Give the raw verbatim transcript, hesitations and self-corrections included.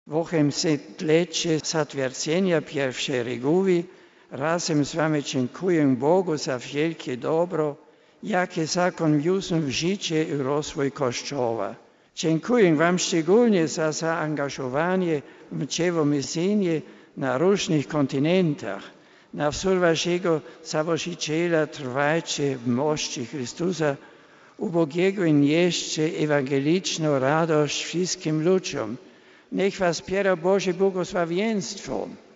Vochem setleće zatwierdzenia pierwszej reguły razem z wami dziękuję Bogu za wielkie dobro, jakie zakon wniósł w życie i rozwój Kościoła. Dziękuję wam szczególnie za zaangażowanie w dzieło misyjne na różnych kontynentach. Na wzór waszego założyciela trwajcie w mości Chrystusa, ubogiego i nieście ewangeliczną radość wszystkim ludziom. Niech was wspiera Boże błogosławieństwo.